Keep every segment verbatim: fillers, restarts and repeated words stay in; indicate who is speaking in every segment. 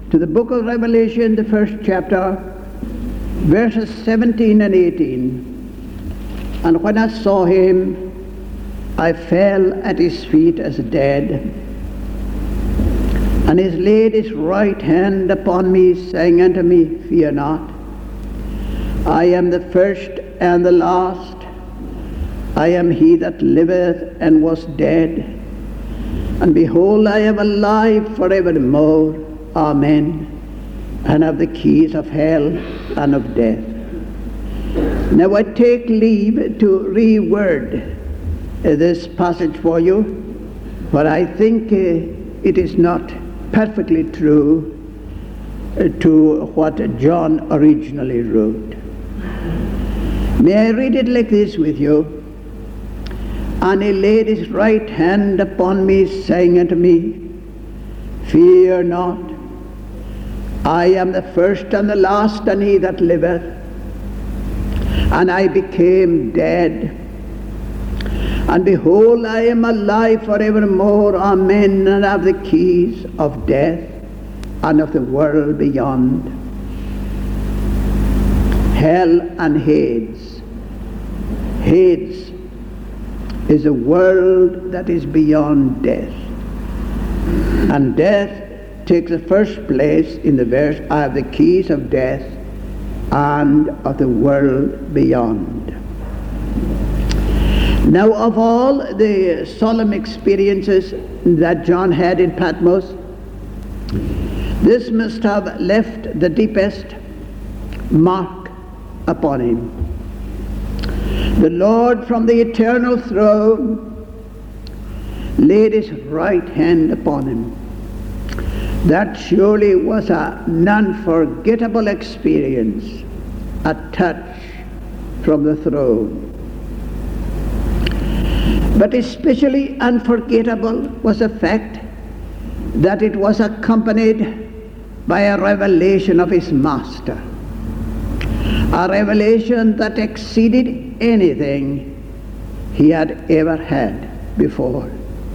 Speaker 1: to the book of Revelation, the first chapter, verses seventeen and eighteen. And when I saw him, I fell at his feet as dead. And he laid his right hand upon me, saying unto me, Fear not. I am the first and the last. I am he that liveth and was dead. And behold, I am alive forevermore. Amen. And have the keys of hell and of death. Now I take leave to reword this passage for you, for I think uh, it is not perfectly true uh, to what John originally wrote. May I read it like this with you? And he laid his right hand upon me, saying unto me, Fear not. I am the first and the last, and he that liveth. And I became dead. And behold, I am alive forevermore. Amen. And have the keys of death and of the world beyond. Hell and Hades. Hades is a world that is beyond death. And death takes the first place in the verse, I have the keys of death and of the world beyond. Now, of all the solemn experiences that John had in Patmos, this must have left the deepest mark upon him. The Lord from the eternal throne laid his right hand upon him. That surely was an unforgettable experience, a touch from the throne. But especially unforgettable was the fact that it was accompanied by a revelation of his master. A revelation that exceeded anything he had ever had before.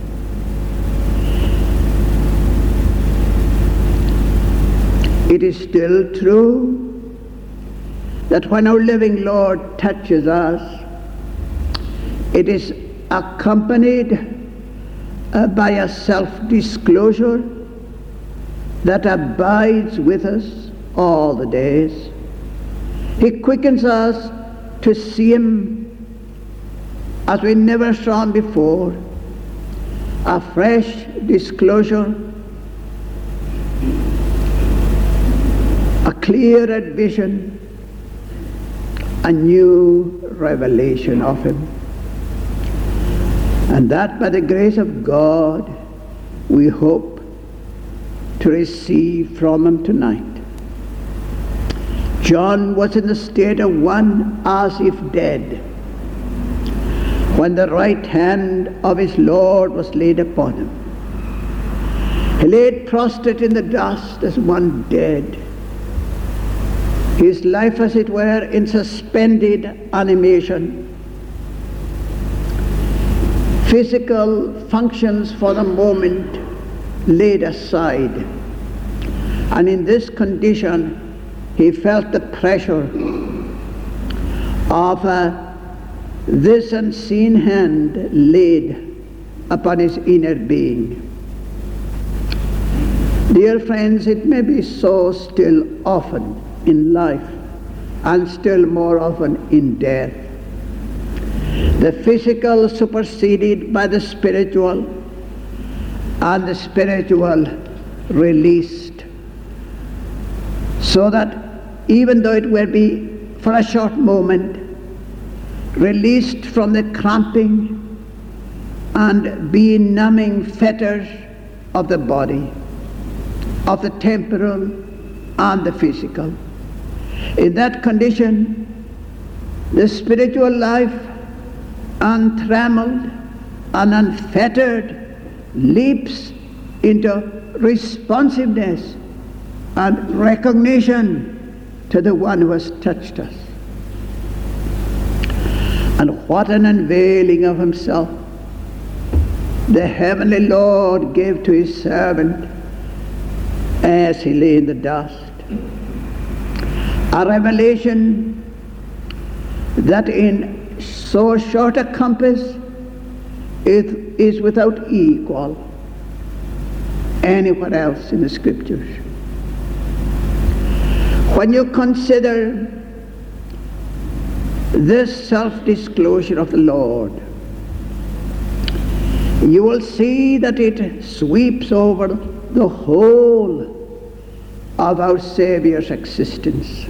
Speaker 1: It is still true that when our living Lord touches us, it is accompanied uh, by a self-disclosure that abides with us all the days. He quickens us to see him as we never saw him before, a fresh disclosure, a clearer vision, a new revelation of him. And that by the grace of God we hope to receive from him tonight. John was in the state of one as if dead when the right hand of his Lord was laid upon him. He laid prostrate in the dust as one dead. His life, as it were, in suspended animation. Physical functions for the moment laid aside. And in this condition, he felt the pressure of uh, this unseen hand laid upon his inner being. Dear friends, it may be so still often in life, and still more often in death. The physical superseded by the spiritual, and the spiritual released. So that even though it will be for a short moment, released from the cramping and benumbing fetters of the body, of the temporal and the physical. In that condition, the spiritual life, untrammeled and unfettered, leaps into responsiveness and recognition to the one who has touched us. And what an unveiling of himself the heavenly Lord gave to his servant as he lay in the dust. A revelation that in so short a compass it is without equal anywhere else in the Scriptures. When you consider this self-disclosure of the Lord, you will see that it sweeps over the whole of our Savior's existence.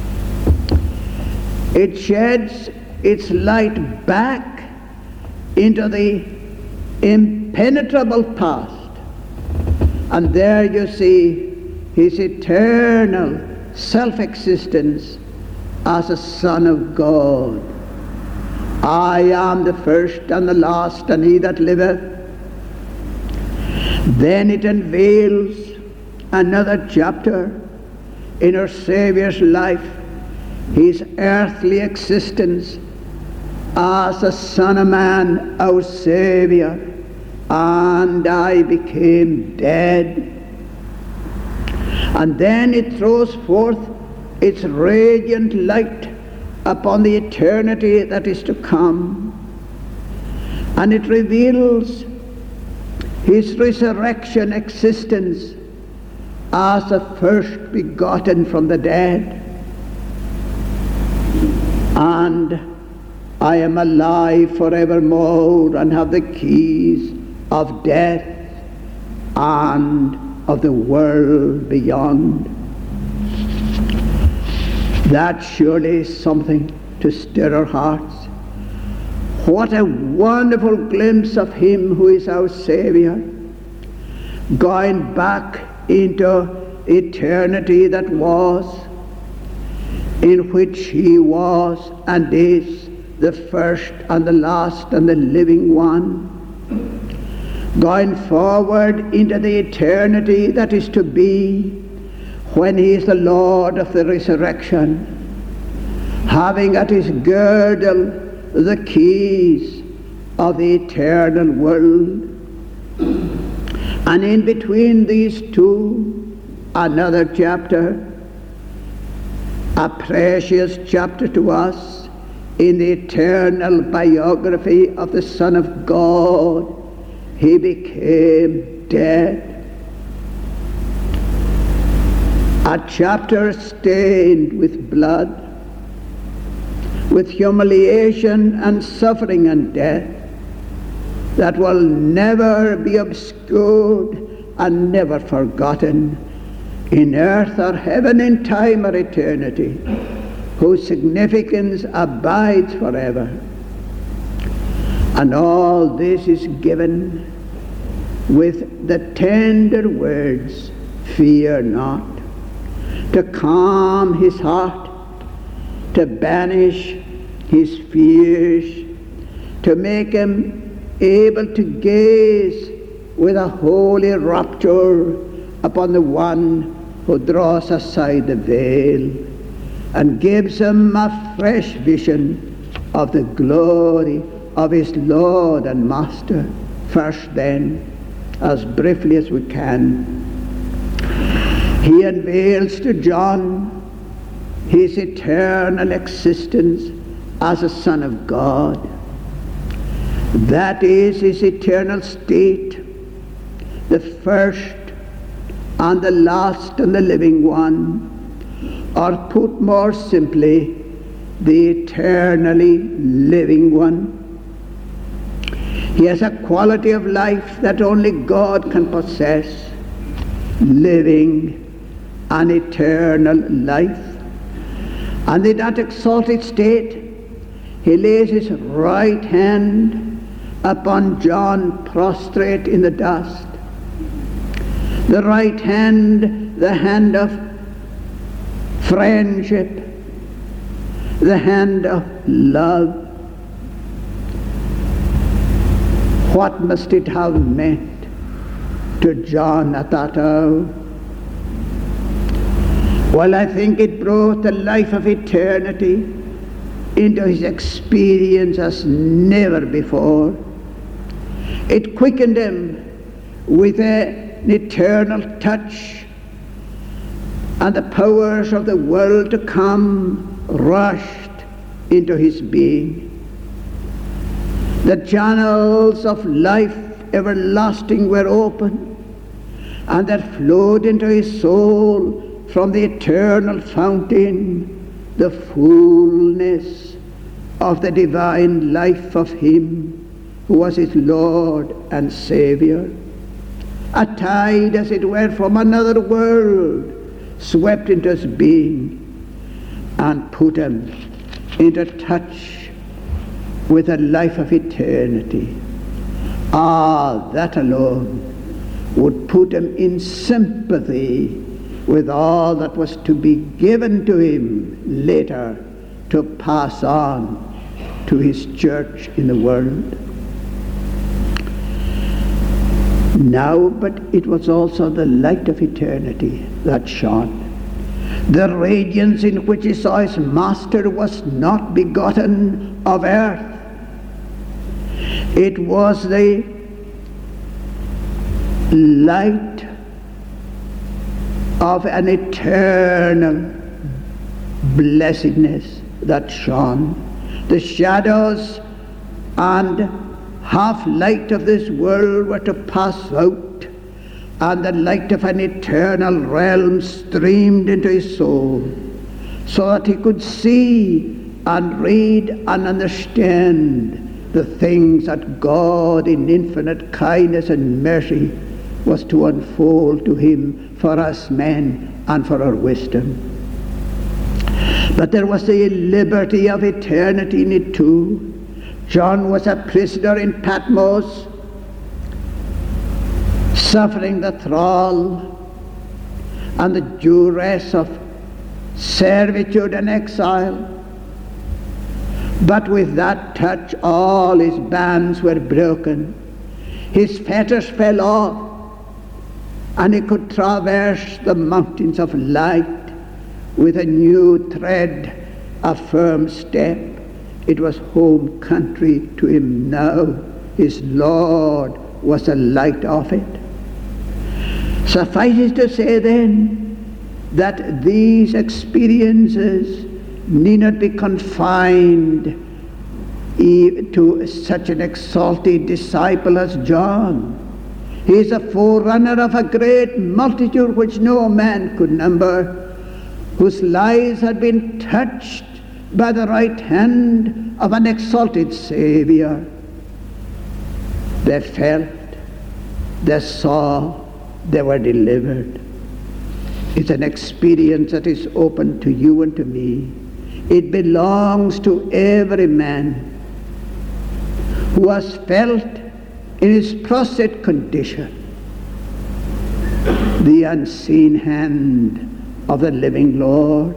Speaker 1: It sheds its light back into the impenetrable past, and there you see his eternal self-existence as a Son of God. I am the first and the last, and he that liveth. Then it unveils another chapter in our Saviour's life, his earthly existence as a Son of Man, our Saviour. And I became dead. And then it throws forth its radiant light upon the eternity that is to come. And it reveals his resurrection existence as the first begotten from the dead. And I am alive forevermore and have the keys of death and of the world beyond. That surely is something to stir our hearts. What a wonderful glimpse of him who is our Saviour, going back into eternity that was, in which he was and is the first and the last and the living one, going forward into the eternity that is to be, when he is the Lord of the resurrection, having at his girdle the keys of the eternal world. And in between these two, another chapter, a precious chapter to us in the eternal biography of the Son of God. He became dead. A chapter stained with blood, with humiliation and suffering and death, that will never be obscured and never forgotten in earth or heaven, in time or eternity, whose significance abides forever. And all this is given with the tender words, fear not, to calm his heart, to banish his fears, to make him able to gaze with a holy rapture upon the one who draws aside the veil and gives him a fresh vision of the glory of his Lord and Master. First then, as briefly as we can, he unveils to John his eternal existence as a Son of God. That is his eternal state, the first and the last and the living one, or put more simply, the eternally living one. He has a quality of life that only God can possess, living an eternal life. And in that exalted state, he lays his right hand upon John prostrate in the dust. The right hand, the hand of friendship, the hand of love. What must it have meant to John at that hour? Well, I think it brought the life of eternity into his experience as never before. It quickened him with a, an eternal touch and the powers of the world to come rushed into his being. The channels of life everlasting were open, and there flowed into his soul from the eternal fountain the fullness of the divine life of him who was his Lord and Saviour. A tide, as it were, from another world swept into his being and put him into touch with the life of eternity. Ah, that alone would put him in sympathy with all that was to be given to him later to pass on to his church in the world. Now, but it was also the light of eternity that shone. The radiance in which he saw his Master was not begotten of earth. It was the light of an eternal blessedness that shone. The shadows and half-light of this world were to pass out, and the light of an eternal realm streamed into his soul, so that he could see and read and understand the things that God in infinite kindness and mercy was to unfold to him for us men and for our wisdom. But there was the liberty of eternity in it too. John was a prisoner in Patmos, suffering the thrall and the duress of servitude and exile. But with that touch all his bands were broken. His fetters fell off, and he could traverse the mountains of light with a new tread, a firm step. It was home country to him now. His Lord was the light of it. Suffices to say then that these experiences need not be confined to such an exalted disciple as John. He is a forerunner of a great multitude which no man could number, whose lives had been touched by the right hand of an exalted Saviour. They felt, they saw, they were delivered. It's an experience that is open to you and to me. It belongs to every man who has felt in his prostrate condition the unseen hand of the living Lord.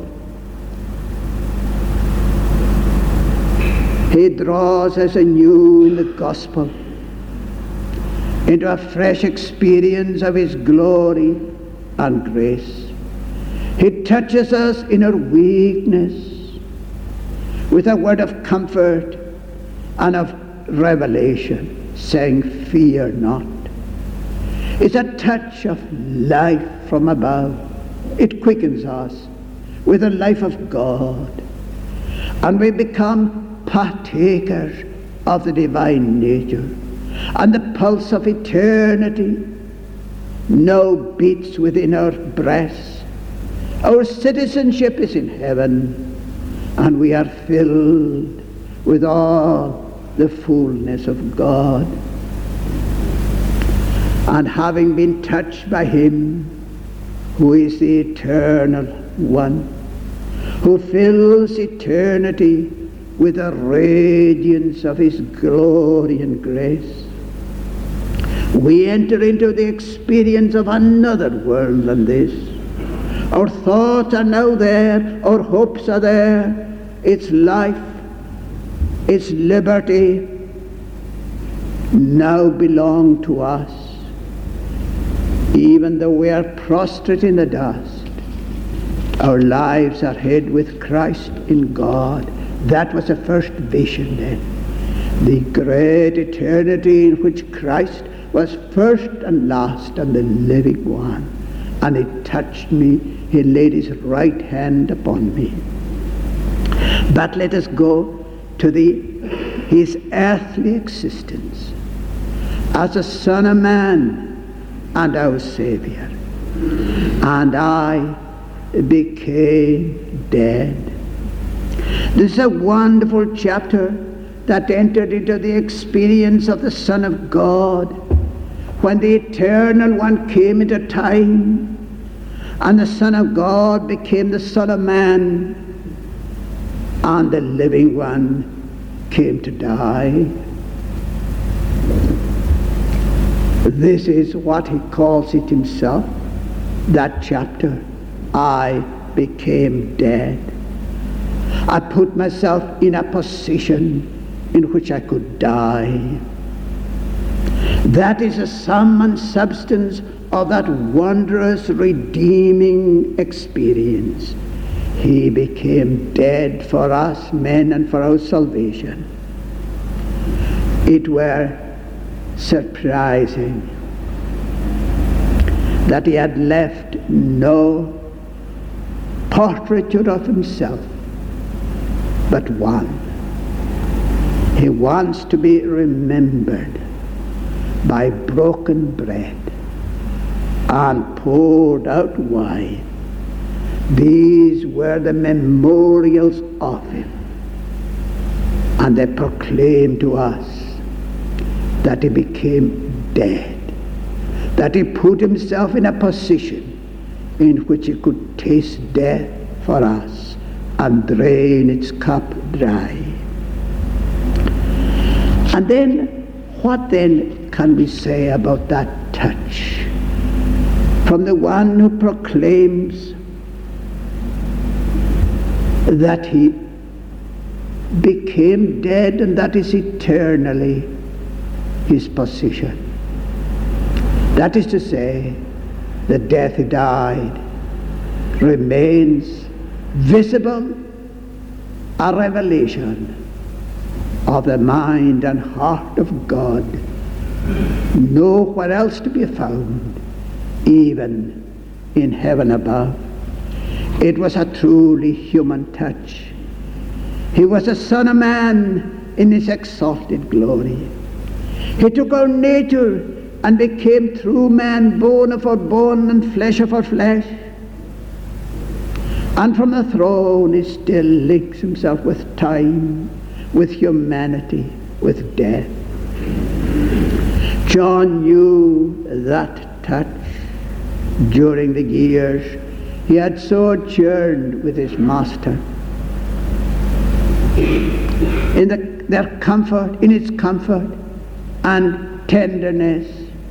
Speaker 1: He draws us anew in the gospel into a fresh experience of his glory and grace. He touches us in our weakness with a word of comfort and of revelation, saying, "Fear not." It's a touch of life from above. It quickens us with the life of God, and we become partakers of the divine nature, and the pulse of eternity now beats within our breasts. Our citizenship is in heaven, and we are filled with all the fullness of God. And having been touched by him who is the eternal one, who fills eternity with the radiance of his glory and grace, we enter into the experience of another world than this. Our thoughts are now there, our hopes are there, its life, its liberty now belong to us. Even though we are prostrate in the dust, our lives are hid with Christ in God. That was the first vision then. The great eternity in which Christ was first and last and the living one. and he touched me. He laid his right hand upon me. But let us go to the his earthly existence as a Son of Man and our Savior. And I became dead. This is a wonderful chapter that entered into the experience of the Son of God when the Eternal One came into time and the Son of God became the Son of Man and the living one came to die. This is what he calls it himself, that chapter. I became dead. I put myself in a position in which I could die. That is the sum and substance of that wondrous redeeming experience. He became dead for us men and for our salvation. It were surprising that he had left no portraiture of himself but one. He wants to be remembered by broken bread and poured out wine. These were the memorials of him, and they proclaim to us that he became dead, that he put himself in a position in which he could taste death for us and drain its cup dry. And then, what then can we say about that touch from the one who proclaims that he became dead and that is eternally his position? That is to say, the death he died remains visible, a revelation of the mind and heart of God, nowhere else to be found, even in heaven above. It was a truly human touch. He was a Son of Man in his exalted glory. He took our nature and became true man, bone of our bone and flesh of our flesh. And from the throne he still links himself with time, with humanity, with death. John knew that touch during the years he had sojourned with his Master. In the, their comfort, in its comfort and tenderness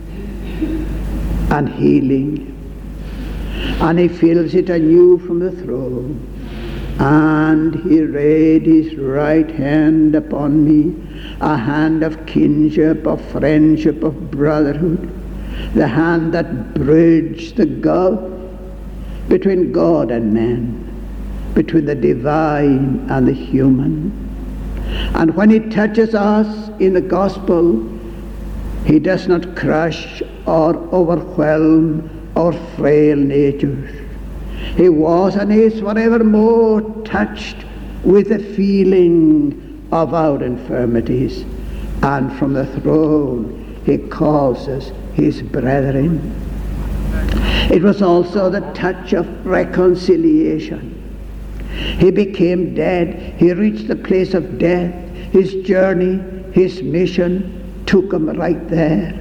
Speaker 1: and healing. And he feels it anew from the throne. And he laid his right hand upon me, a hand of kinship, of friendship, of brotherhood, the hand that bridged the gulf between God and man, between the divine and the human. And when he touches us in the gospel, he does not crush or overwhelm our frail natures. He was and is forevermore touched with the feeling of our infirmities, and from the throne he calls us his brethren. It was also the touch of reconciliation. He became dead. He reached the place of death. His journey, his mission took him right there.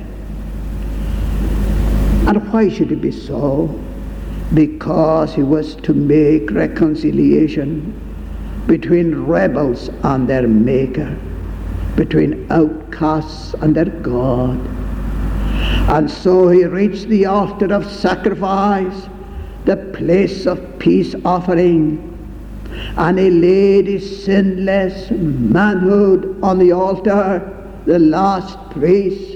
Speaker 1: And why should it be so? Because he was to make reconciliation between rebels and their Maker, between outcasts and their God. And so he reached the altar of sacrifice, the place of peace offering, and he laid his sinless manhood on the altar, the last priest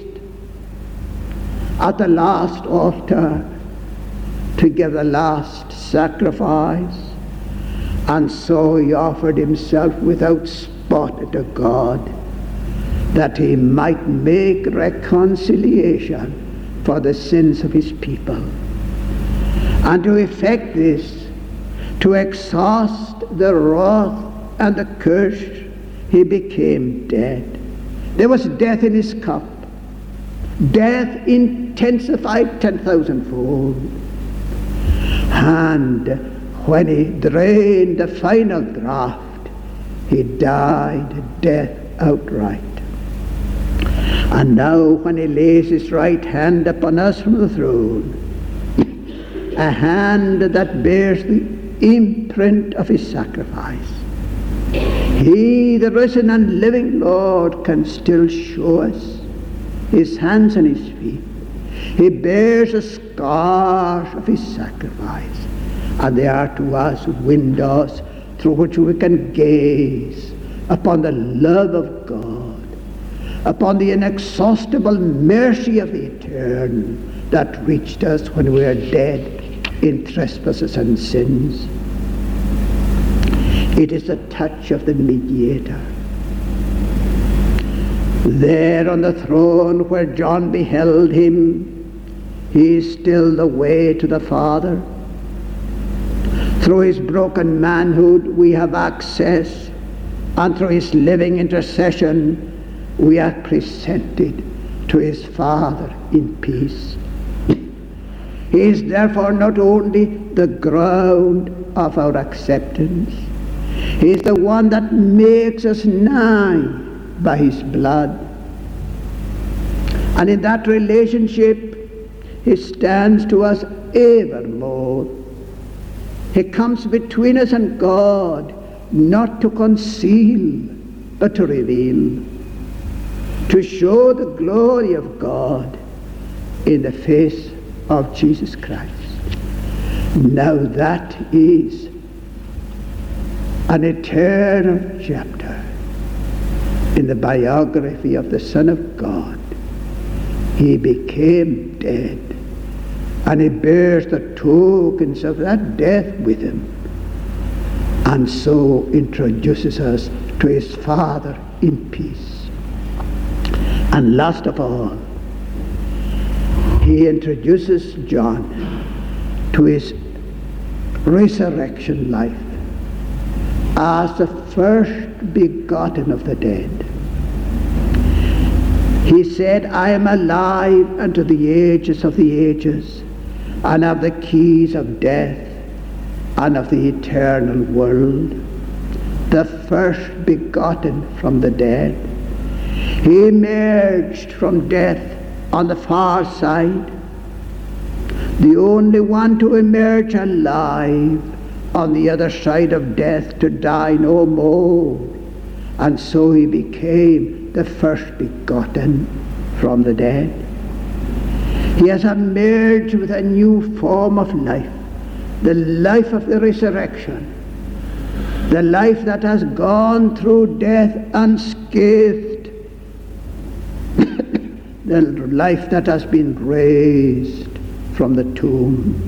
Speaker 1: at the last altar to give the last sacrifice. And so he offered himself without spot to God, that he might make reconciliation for the sins of his people. And to effect this, to exhaust the wrath and the curse, he became dead. There was death in his cup. Death intensified ten thousand-fold. And when he drained the final draught, he died death outright. And now when he lays his right hand upon us from the throne, a hand that bears the imprint of his sacrifice, he, the risen and living Lord, can still show us his hands and his feet. He bears the scars of his sacrifice, and they are to us windows through which we can gaze upon the love of God, upon the inexhaustible mercy of the Eternal that reached us when we were dead in trespasses and sins. It is the touch of the mediator. There on the throne where John beheld him, he is still the way to the Father. Through his broken manhood we have access, and through his living intercession we are presented to his Father in peace. He is therefore not only the ground of our acceptance, he is the one that makes us nigh by his blood. And in that relationship, he stands to us evermore. He comes between us and God, not to conceal, but to reveal, to show the glory of God in the face of Jesus Christ. Now that is an eternal chapter in the biography of the Son of God. He became dead, and he bears the tokens of that death with him, and so introduces us to his Father in peace. And last of all, he introduces John to his resurrection life as the first begotten of the dead. He said, I am alive unto the ages of the ages, and have the keys of death and of the eternal world. The first begotten from the dead. He emerged from death on the far side, the only one to emerge alive on the other side of death, to die no more. And so he became the first begotten from the dead. He has emerged with a new form of life, the life of the resurrection, the life that has gone through death unscathed, the life that has been raised from the tomb.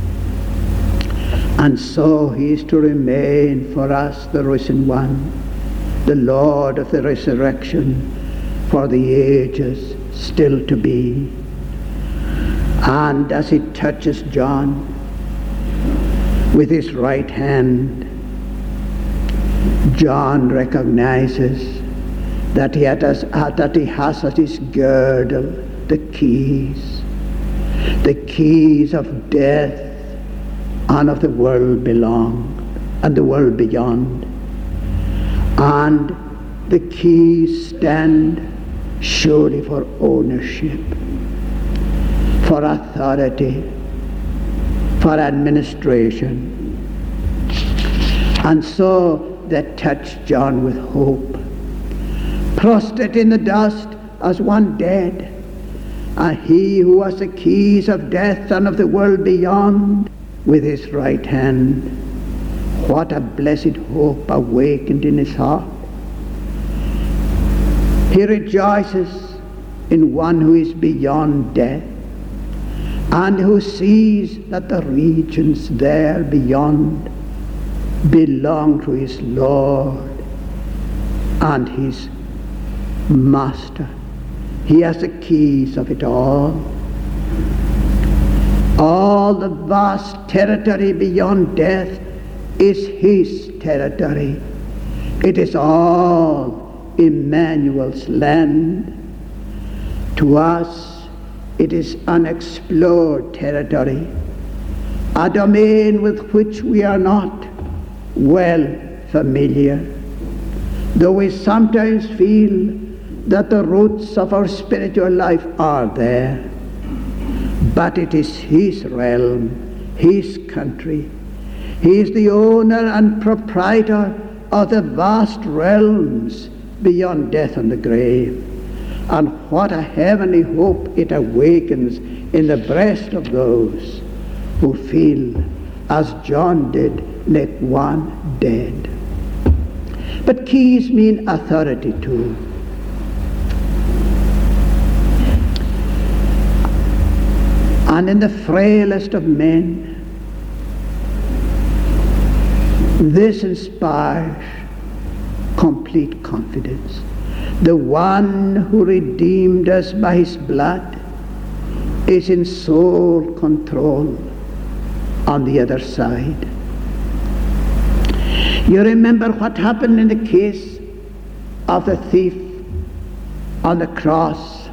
Speaker 1: And so he is to remain for us the risen one, the Lord of the resurrection for the ages still to be. And as he touches John with his right hand, John recognizes that he, has, that he has at his girdle the keys, the keys of death and of the world belong, and the world beyond. And the keys stand surely for ownership, for authority, for administration. And so they touched John with hope, prostrate in the dust as one dead, and he who has the keys of death and of the world beyond with his right hand. What a blessed hope awakened in his heart. He rejoices in one who is beyond death, and who sees that the regions there beyond belong to his Lord and his Master. He has the keys of it all. All the vast territory beyond death is his territory. It is all Emmanuel's land. To us, it is unexplored territory, a domain with which we are not well familiar, though we sometimes feel that the roots of our spiritual life are there. But it is his realm, his country. He is the owner and proprietor of the vast realms beyond death and the grave. And what a heavenly hope it awakens in the breast of those who feel, as John did, like one dead. But keys mean authority too. And in the frailest of men, this inspires complete confidence. The one who redeemed us by his blood is in sole control on the other side. You remember what happened in the case of the thief on the cross,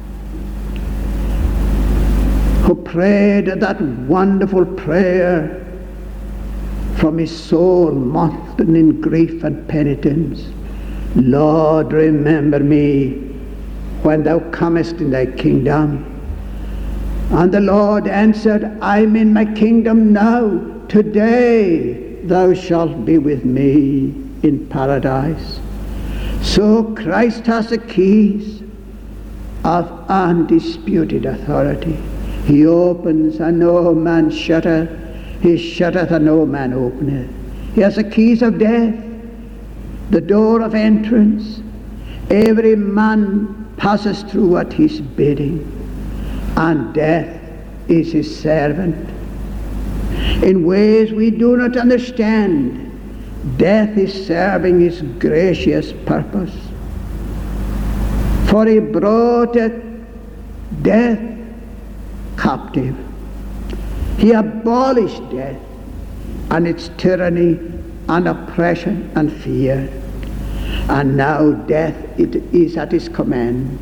Speaker 1: who prayed that wonderful prayer from his soul, molten in grief and penitence. Lord, remember me when thou comest in thy kingdom. And the Lord answered, I'm in my kingdom now. Today thou shalt be with me in paradise. So Christ has the keys of undisputed authority. He opens and no man shutteth. He shutteth and no man openeth. He has the keys of death, the door of entrance. Every man passes through at his bidding, and death is his servant. In ways we do not understand, death is serving his gracious purpose. For he brought death captive. He abolished death and its tyranny and oppression and fear. And now death it is at his command.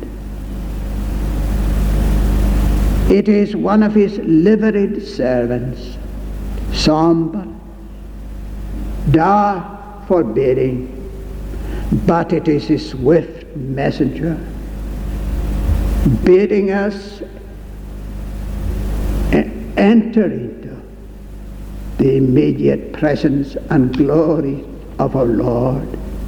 Speaker 1: It is one of his liveried servants, somber, dark, forbidding, but it is his swift messenger, bidding us enter into the immediate presence and glory of our Lord.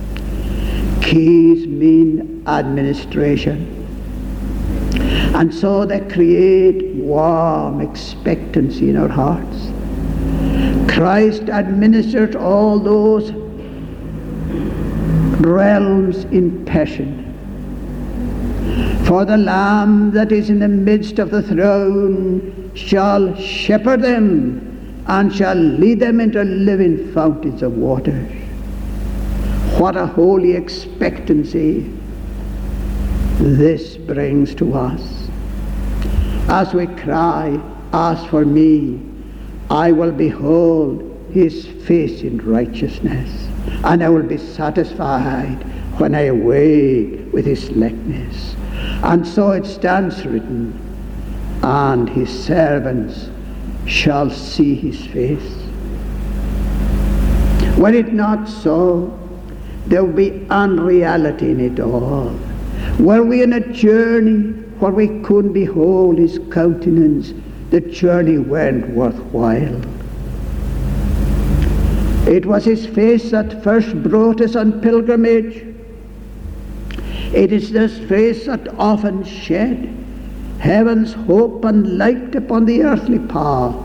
Speaker 1: Keys mean administration, and so they create warm expectancy in our hearts. Christ administered all those realms in passion. For the Lamb that is in the midst of the throne shall shepherd them and shall lead them into living fountains of waters. What a holy expectancy this brings to us. As we cry, as for me, I will behold his face in righteousness, and I will be satisfied when I awake with his likeness. And so it stands written, and his servants shall see his face. Were it not so, there would be unreality in it all. Were we on a journey where we couldn't behold his countenance, the journey weren't worthwhile. It was his face that first brought us on pilgrimage. It is this face that often shed heaven's hope and light upon the earthly path.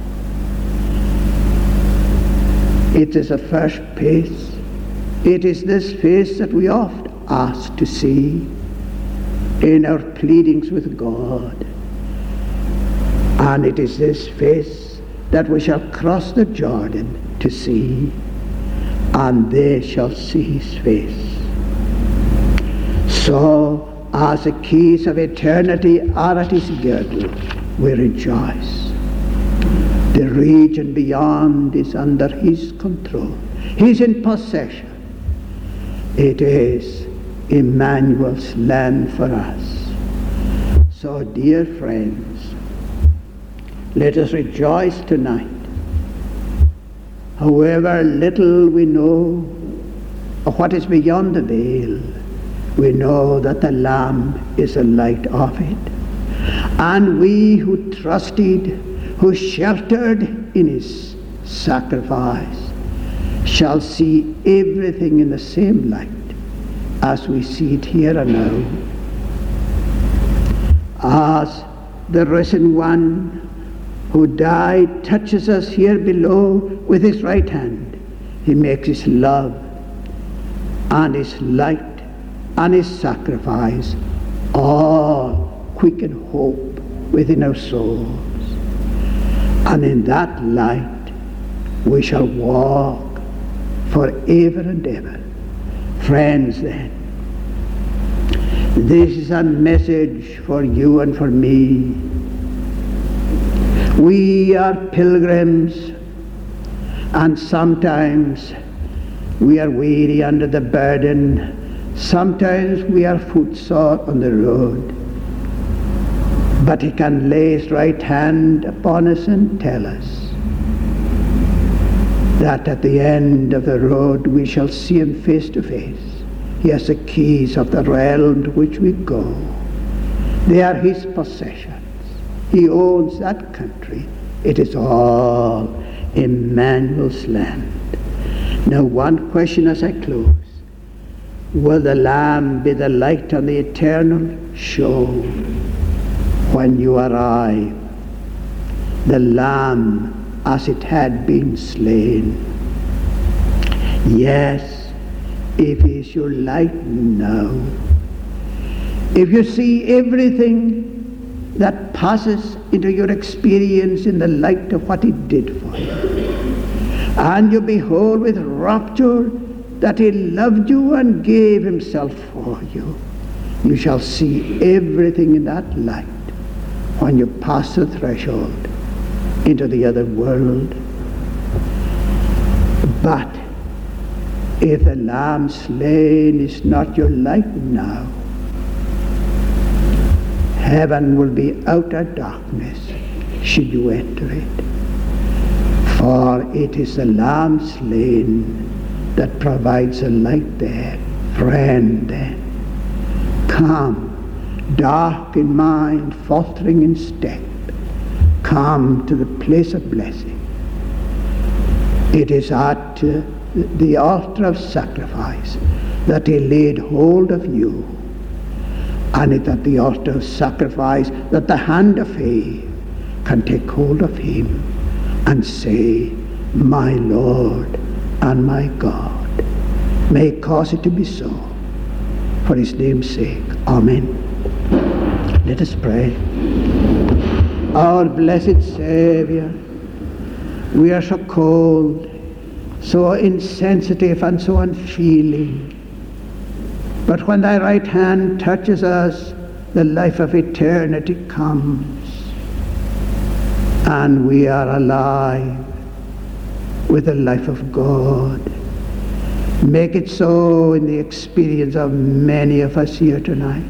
Speaker 1: It is the first face. It is this face that we oft ask to see in our pleadings with God. And it is this face that we shall cross the Jordan to see, and they shall see his face. So, as the keys of eternity are at his girdle, we rejoice. The region beyond is under his control. He's in possession. It is Emmanuel's land for us. So, dear friends, let us rejoice tonight. However little we know of what is beyond the veil, we know that the Lamb is the light of it. And we who trusted, who sheltered in his sacrifice, shall see everything in the same light as we see it here and now. As the risen one who died touches us here below with his right hand, he makes his love and his light and his sacrifice all quicken hope within our souls. And in that light we shall walk forever and ever. Friends, then, this is a message for you and for me. We are pilgrims, and sometimes we are weary under the burden. Sometimes we are footsore on the road. But he can lay his right hand upon us and tell us that at the end of the road we shall see him face to face. He has the keys of the realm to which we go. They are his possessions. He owns that country. It is all Emmanuel's land. Now, one question as I close. Will the Lamb be the light on the eternal shore when you arrive? The Lamb as it had been slain. Yes, if he is your light now, if you see everything that passes into your experience in the light of what he did for you, and you behold with rapture that he loved you and gave himself for you, you shall see everything in that light when you pass the threshold into the other world. But if the Lamb slain is not your light now, heaven will be outer darkness should you enter it. For it is the Lamb slain that provides a light there. Friend, then, come, dark in mind, faltering in step, come to the place of blessing. It is at uh, the altar of sacrifice that he laid hold of you, and it at the altar of sacrifice that the hand of faith can take hold of him and say, my Lord and my God. May cause it to be so, for his name's sake. Amen. Let us pray. Our blessed Savior, we are so cold, so insensitive and so unfeeling. But when thy right hand touches us, the life of eternity comes, and we are alive with the life of God. Make it so in the experience of many of us here tonight.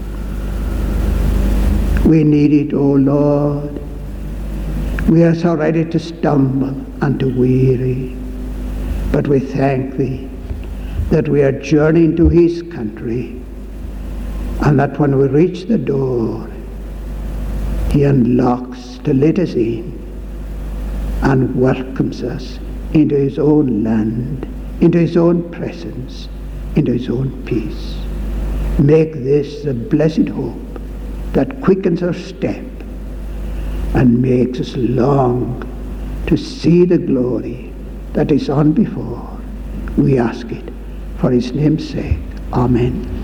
Speaker 1: We need it, O Lord. We are so ready to stumble and to weary, but we thank thee that we are journeying to his country, and that when we reach the door, he unlocks to let us in and welcomes us into his own land, into his own presence, into his own peace. Make this the blessed hope that quickens our step and makes us long to see the glory that is on before. We ask it for his name's sake. Amen.